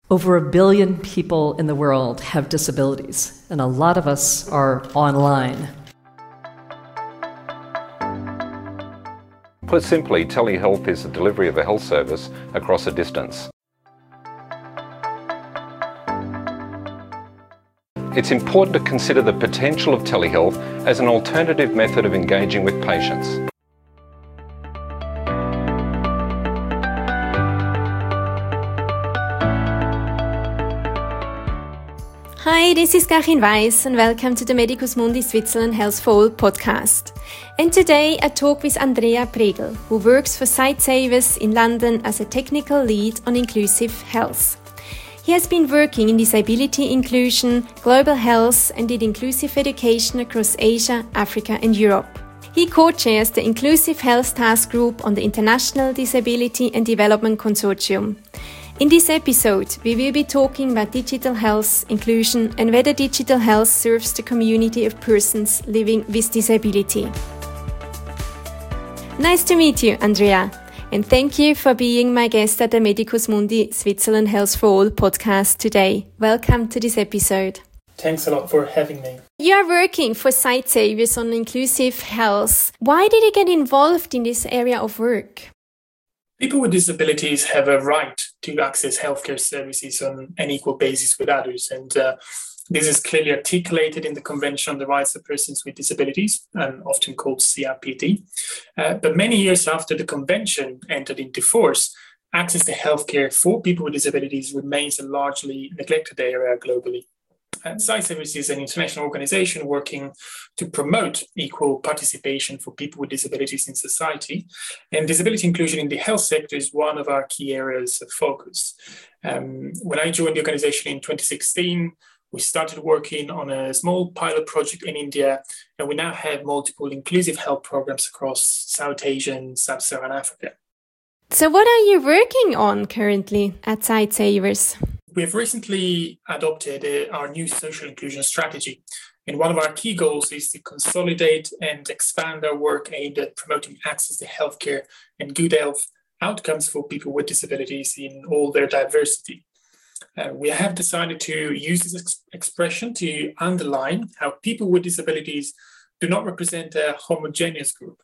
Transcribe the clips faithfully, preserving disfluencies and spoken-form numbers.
Over a billion people in the world have disabilities, and a lot of us are online. Put simply, telehealth is the delivery of a health service across a distance. It's important to consider the potential of telehealth as an alternative method of engaging with patients. Hi, this is Karin Weiss and welcome to the Medicus Mundi Switzerland Health for All podcast. And today I talk with Andrea Pregel, who works for Sightsavers in London as a technical lead on inclusive health. He has been working in disability inclusion, global health and in inclusive education across Asia, Africa and Europe. He co-chairs the Inclusive Health Task Group on the International Disability and Development Consortium. In this episode, we will be talking about digital health inclusion and whether digital health serves the community of persons living with disability. Nice to meet you, Andrea, and thank you for being my guest at the Medicus Mundi Switzerland Health for All podcast today. Welcome to this episode. Thanks a lot for having me. You are working for Sightsavers on inclusive health. Why did you get involved in this area of work? People with disabilities have a right to access healthcare services on an equal basis with others. And uh, this is clearly articulated in the Convention on the Rights of Persons with Disabilities, and often called C R P D. Uh, but many years after the Convention entered into force, access to healthcare for people with disabilities remains a largely neglected area globally. And Sightsavers is an international organization working to promote equal participation for people with disabilities in society. And disability inclusion in the health sector is one of our key areas of focus. Um, when I joined the organization in twenty sixteen, we started working on a small pilot project in India, and we now have multiple inclusive health programs across South Asia and Sub-Saharan Africa. So what are you working on currently at Sightsavers? We have recently adopted uh, our new social inclusion strategy. And one of our key goals is to consolidate and expand our work aimed at promoting access to healthcare and good health outcomes for people with disabilities in all their diversity. Uh, we have decided to use this ex- expression to underline how people with disabilities do not represent a homogeneous group.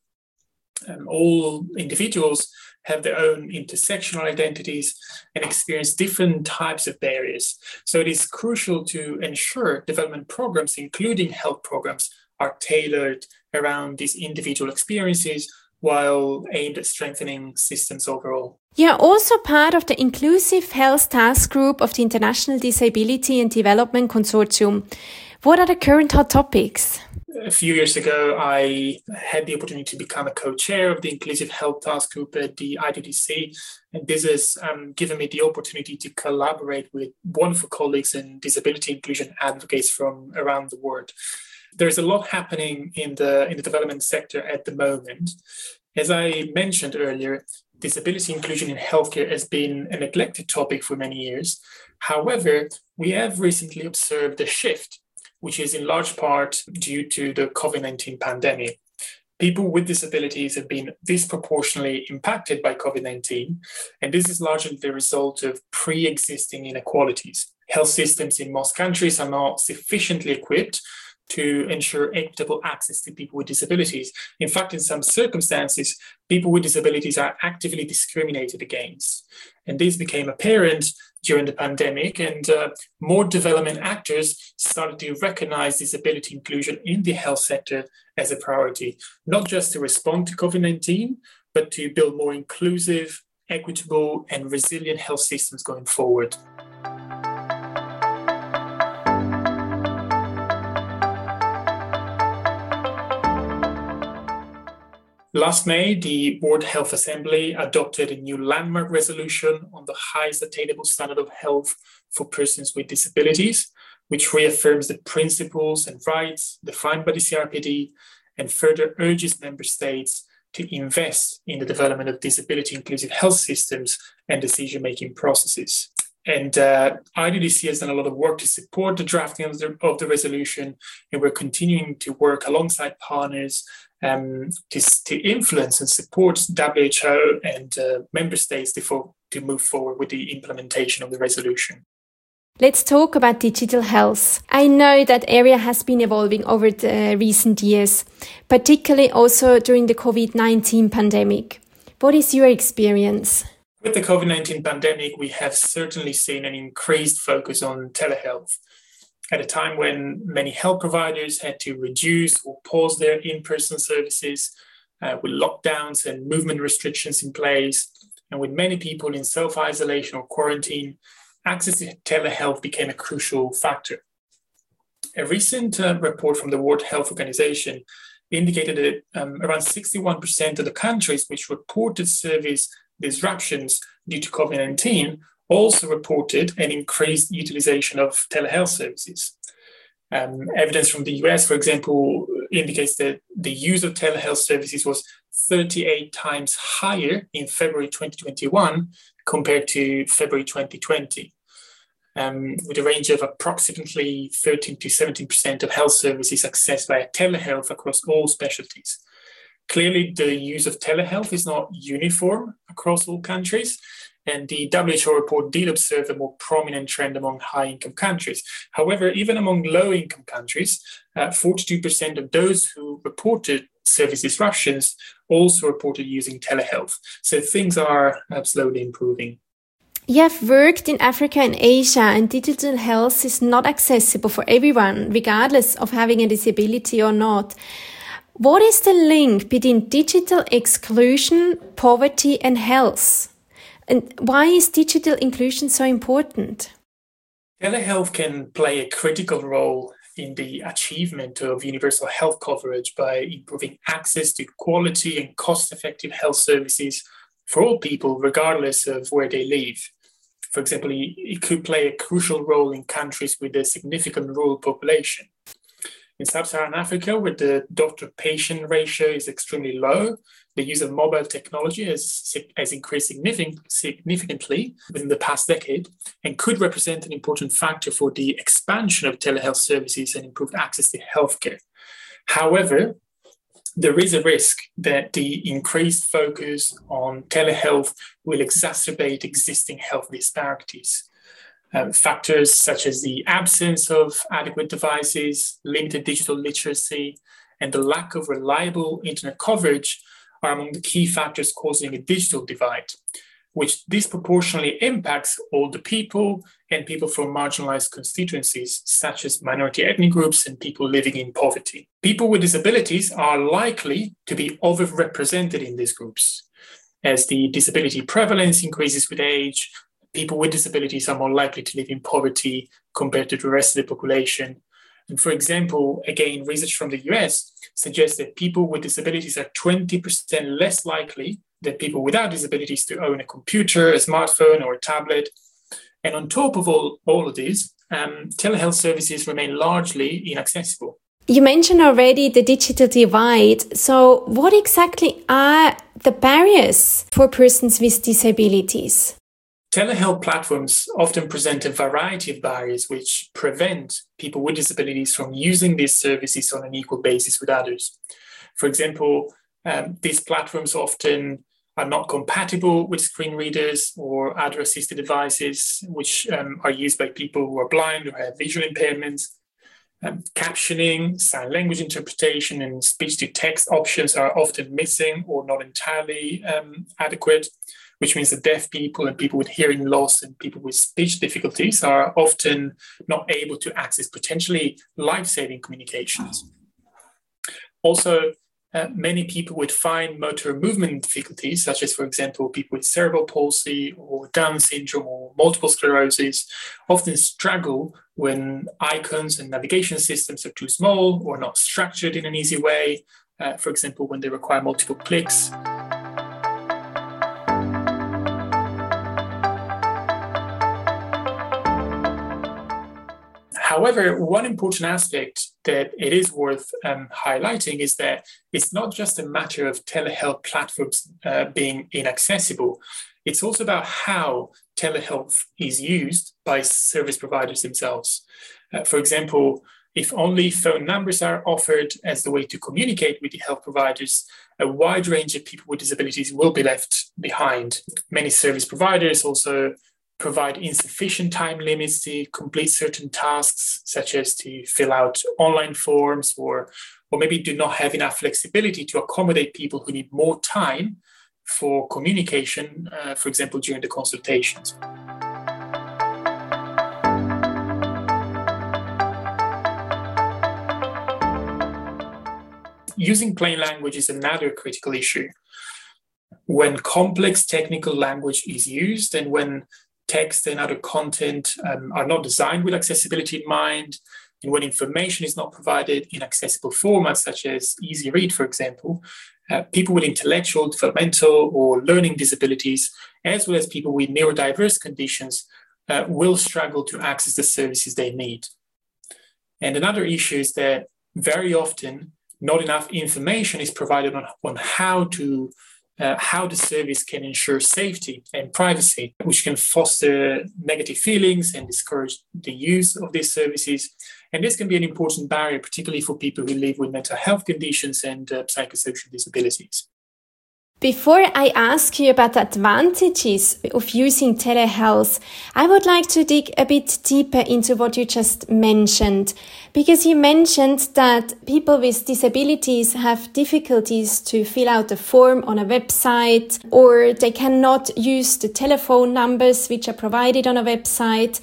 Um, all individuals have their own intersectional identities and experience different types of barriers. So it is crucial to ensure development programs, including health programs, are tailored around these individual experiences while aimed at strengthening systems overall. You are also part of the Inclusive Health Task Group of the International Disability and Development Consortium. What are the current hot topics? A few years ago, I had the opportunity to become a co-chair of the Inclusive Health Task Group at the I D D C, and this has um, given me the opportunity to collaborate with wonderful colleagues and disability inclusion advocates from around the world. There's a lot happening in the in the development sector at the moment. As I mentioned earlier, disability inclusion in healthcare has been a neglected topic for many years. However, we have recently observed a shift, which is in large part due to the COVID nineteen pandemic. People with disabilities have been disproportionately impacted by COVID nineteen, and this is largely the result of pre-existing inequalities. Health systems in most countries are not sufficiently equipped to ensure equitable access to people with disabilities. In fact, in some circumstances, people with disabilities are actively discriminated against. And this became apparent during the pandemic, and uh, more development actors started to recognize disability inclusion in the health sector as a priority, not just to respond to COVID nineteen, but to build more inclusive, equitable, and resilient health systems going forward. Last May, the World Health Assembly adopted a new landmark resolution on the highest attainable standard of health for persons with disabilities, which reaffirms the principles and rights defined by the C R P D and further urges member states to invest in the development of disability-inclusive health systems and decision-making processes. And uh, I D D C has done a lot of work to support the drafting of the, of the resolution, and we're continuing to work alongside partners um, to, to influence and support W H O and uh, member states to, fo- to move forward with the implementation of the resolution. Let's talk about digital health. I know that area has been evolving over the recent years, particularly also during the COVID nineteen pandemic. What is your experience? With the COVID nineteen pandemic, we have certainly seen an increased focus on telehealth. At a time when many health providers had to reduce or pause their in-person services, uh, with lockdowns and movement restrictions in place, and with many people in self-isolation or quarantine, access to telehealth became a crucial factor. A recent uh, report from the World Health Organization indicated that um, around sixty-one percent of the countries which reported service disruptions due to COVID nineteen also reported an increased utilization of telehealth services. Um, evidence from the U S, for example, indicates that the use of telehealth services was thirty-eight times higher in February twenty twenty-one compared to February twenty twenty. Um, with a range of approximately thirteen to seventeen percent of health services accessed via telehealth across all specialties. Clearly, the use of telehealth is not uniform across all countries, and the W H O report did observe a more prominent trend among high-income countries. However, even among low-income countries, uh, forty-two percent of those who reported service disruptions also reported using telehealth. So things are uh, slowly improving. You have worked in Africa and Asia, and digital health is not accessible for everyone, regardless of having a disability or not. What is the link between digital exclusion, poverty, and health? And why is digital inclusion so important? Telehealth can play a critical role in the achievement of universal health coverage by improving access to quality and cost-effective health services for all people, regardless of where they live. For example, it could play a crucial role in countries with a significant rural population. In sub-Saharan Africa, where the doctor-patient ratio is extremely low, the use of mobile technology has, has increased significant, significantly within the past decade and could represent an important factor for the expansion of telehealth services and improved access to healthcare. However, there is a risk that the increased focus on telehealth will exacerbate existing health disparities. Um, factors such as the absence of adequate devices, limited digital literacy, and the lack of reliable internet coverage are among the key factors causing a digital divide, which disproportionately impacts older people and people from marginalized constituencies, such as minority ethnic groups and people living in poverty. People with disabilities are likely to be overrepresented in these groups. As the disability prevalence increases with age, people with disabilities are more likely to live in poverty compared to the rest of the population. And for example, again, research from the U S suggests that people with disabilities are twenty percent less likely than people without disabilities to own a computer, a smartphone, or a tablet. And on top of all, all of this, um, telehealth services remain largely inaccessible. You mentioned already the digital divide. So what exactly are the barriers for persons with disabilities? Telehealth platforms often present a variety of barriers which prevent people with disabilities from using these services on an equal basis with others. For example, um, these platforms often are not compatible with screen readers or other assisted devices, which um, are used by people who are blind or have visual impairments. Um, captioning, sign language interpretation, and speech-to-text options are often missing or not entirely um, adequate, which means that deaf people and people with hearing loss and people with speech difficulties are often not able to access potentially life-saving communications. Also, uh, many people with fine motor movement difficulties, such as, for example, people with cerebral palsy or Down syndrome or multiple sclerosis, often struggle when icons and navigation systems are too small or not structured in an easy way, uh, for example, when they require multiple clicks. However, one important aspect that it is worth um, highlighting is that it's not just a matter of telehealth platforms uh, being inaccessible. It's also about how telehealth is used by service providers themselves. Uh, for example, if only phone numbers are offered as the way to communicate with the health providers, a wide range of people with disabilities will be left behind. Many service providers also provide insufficient time limits to complete certain tasks, such as to fill out online forms, or, or maybe do not have enough flexibility to accommodate people who need more time for communication, uh, for example, during the consultations. Using plain language is another critical issue. When complex technical language is used and when text and other content um, are not designed with accessibility in mind, and when information is not provided in accessible formats such as easy read, for example, uh, people with intellectual, developmental, or learning disabilities, as well as people with neurodiverse conditions, uh, will struggle to access the services they need. And another issue is that very often not enough information is provided on, on how to uh, how the service can ensure safety and privacy, which can foster negative feelings and discourage the use of these services. And this can be an important barrier, particularly for people who live with mental health conditions and uh, psychosocial disabilities. Before I ask you about the advantages of using telehealth, I would like to dig a bit deeper into what you just mentioned, because you mentioned that people with disabilities have difficulties to fill out a form on a website, or they cannot use the telephone numbers which are provided on a website.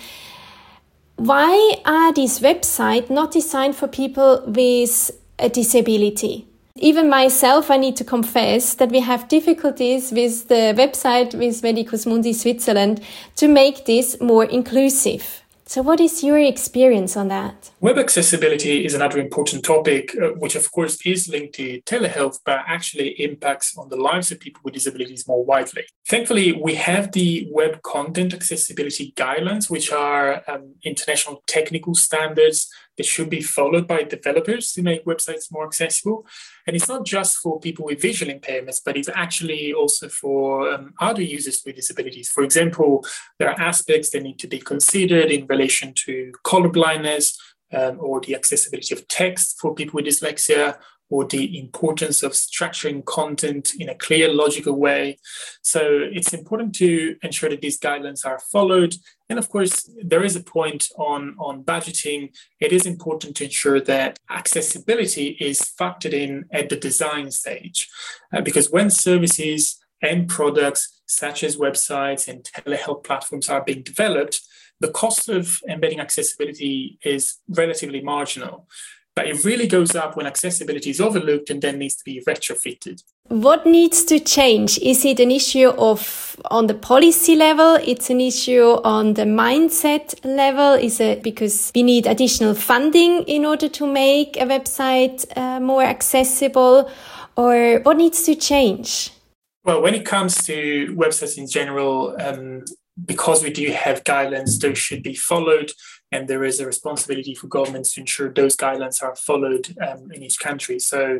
Why are these websites not designed for people with a disability? Even myself, I need to confess that we have difficulties with the website with Medicus Mundi Switzerland to make this more inclusive. So what is your experience on that? Web accessibility is another important topic, uh, which of course is linked to telehealth, but actually impacts on the lives of people with disabilities more widely. Thankfully, we have the Web Content Accessibility Guidelines, which are um, international technical standards that should be followed by developers to make websites more accessible. And it's not just for people with visual impairments, but it's actually also for um, other users with disabilities. For example, there are aspects that need to be considered in relation to colorblindness, um, or the accessibility of text for people with dyslexia, or the importance of structuring content in a clear, logical way. So it's important to ensure that these guidelines are followed. And of course, there is a point on, on budgeting. It is important to ensure that accessibility is factored in at the design stage, uh, because when services and products such as websites and telehealth platforms are being developed, the cost of embedding accessibility is relatively marginal. But it really goes up when accessibility is overlooked and then needs to be retrofitted. What needs to change? Is it an issue of on the policy level? It's an issue on the mindset level? Is it because we need additional funding in order to make a website uh, more accessible? Or what needs to change? Well, when it comes to websites in general, um, because we do have guidelines, those should be followed. And there is a responsibility for governments to ensure those guidelines are followed um, in each country. So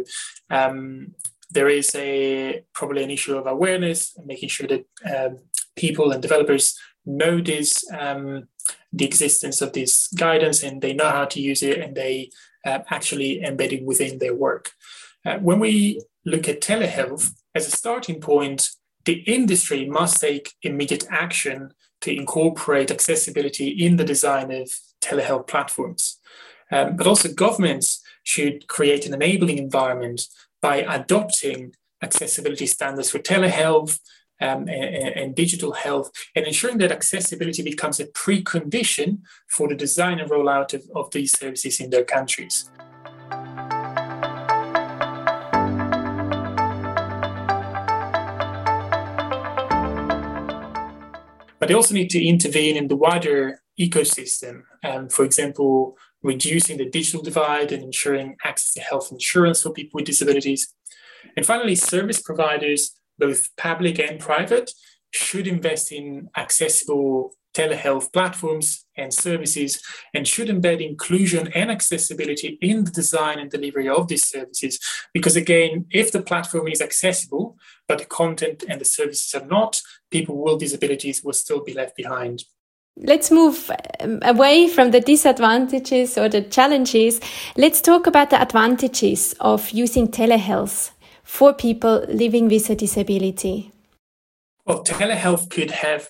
um, there is a probably an issue of awareness and making sure that um, people and developers know this, um, the existence of this guidance, and they know how to use it, and they uh, actually embed it within their work. Uh, when we look at telehealth as a starting point, the industry must take immediate action to incorporate accessibility in the design of telehealth platforms. Um, but also governments should create an enabling environment by adopting accessibility standards for telehealth um, and, and digital health, and ensuring that accessibility becomes a precondition for the design and rollout of, of these services in their countries. But they also need to intervene in the wider ecosystem, um, for example, reducing the digital divide and ensuring access to health insurance for people with disabilities. And finally, service providers, both public and private, should invest in accessible telehealth platforms and services, and should embed inclusion and accessibility in the design and delivery of these services. Because again, if the platform is accessible, but the content and the services are not, people with disabilities will still be left behind. Let's move away from the disadvantages or the challenges. Let's talk about the advantages of using telehealth for people living with a disability. Well, telehealth could have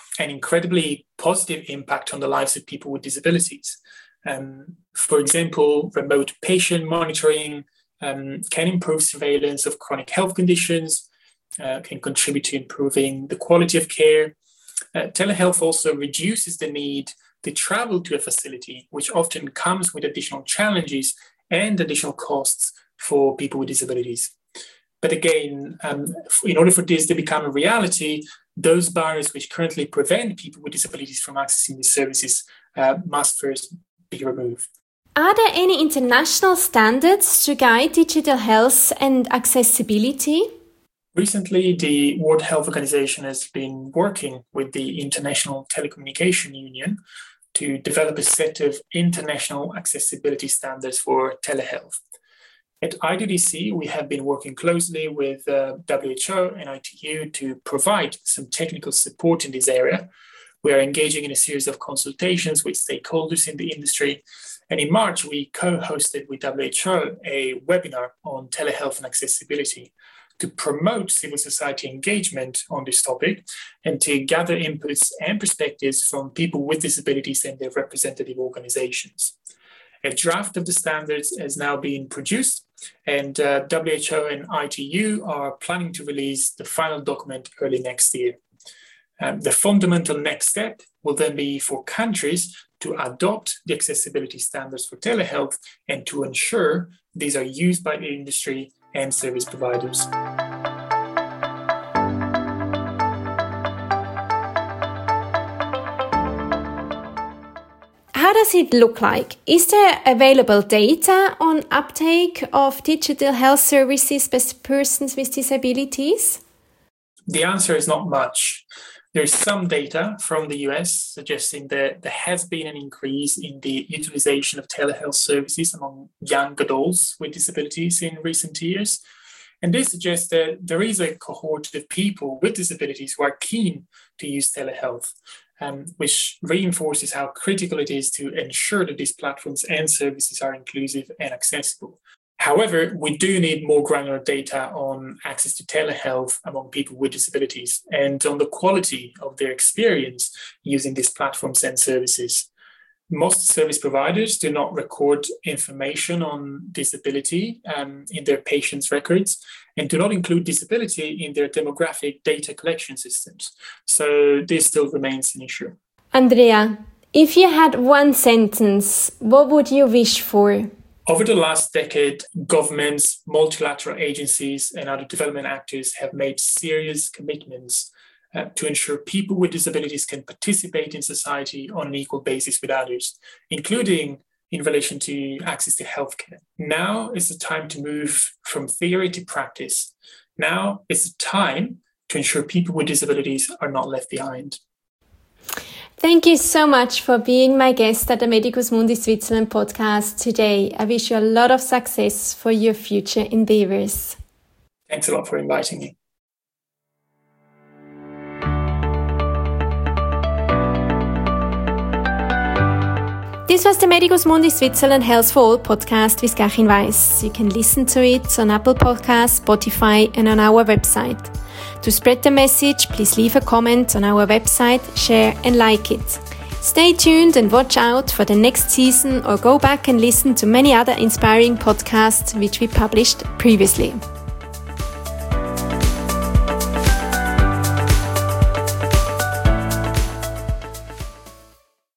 an incredibly positive impact on the lives of people with disabilities. Um, for example, remote patient monitoring um, can improve surveillance of chronic health conditions, uh, can contribute to improving the quality of care. Uh, telehealth also reduces the need to travel to a facility, which often comes with additional challenges and additional costs for people with disabilities. But again, um, in order for this to become a reality, those barriers which currently prevent people with disabilities from accessing these services uh, must first be removed. Are there any international standards to guide digital health and accessibility? Recently, the World Health Organization has been working with the International Telecommunication Union to develop a set of international accessibility standards for telehealth. At I D D C, we have been working closely with uh, W H O and I T U to provide some technical support in this area. We are engaging in a series of consultations with stakeholders in the industry. And in March, we co-hosted with W H O a webinar on telehealth and accessibility to promote civil society engagement on this topic and to gather inputs and perspectives from people with disabilities and their representative organizations. A draft of the standards has now been produced, and uh, W H O and I T U are planning to release the final document early next year. Um, the fundamental next step will then be for countries to adopt the accessibility standards for telehealth and to ensure these are used by the industry and service providers. How does it look like? Is there available data on uptake of digital health services by persons with disabilities? The answer is not much. There's some data from the U S suggesting that there has been an increase in the utilization of telehealth services among young adults with disabilities in recent years. And this suggests that there is a cohort of people with disabilities who are keen to use telehealth, um, which reinforces how critical it is to ensure that these platforms and services are inclusive and accessible. However, we do need more granular data on access to telehealth among people with disabilities and on the quality of their experience using these platforms and services. Most service providers do not record information on disability um, in their patients' records and do not include disability in their demographic data collection systems. So this still remains an issue. Andrea, if you had one sentence, what would you wish for? Over the last decade, governments, multilateral agencies, and other development actors have made serious commitments uh, to ensure people with disabilities can participate in society on an equal basis with others, including in relation to access to healthcare. Now is the time to move from theory to practice. Now is the time to ensure people with disabilities are not left behind. Thank you so much for being my guest at the Medicus Mundi Switzerland podcast today. I wish you a lot of success for your future endeavors. Thanks a lot for inviting me. This was the Medicus Mundi Switzerland Health for All podcast with Gachin Weiss. You can listen to it on Apple Podcasts, Spotify, and on our website. To spread the message, please leave a comment on our website, share and like it. Stay tuned and watch out for the next season or go back and listen to many other inspiring podcasts which we published previously.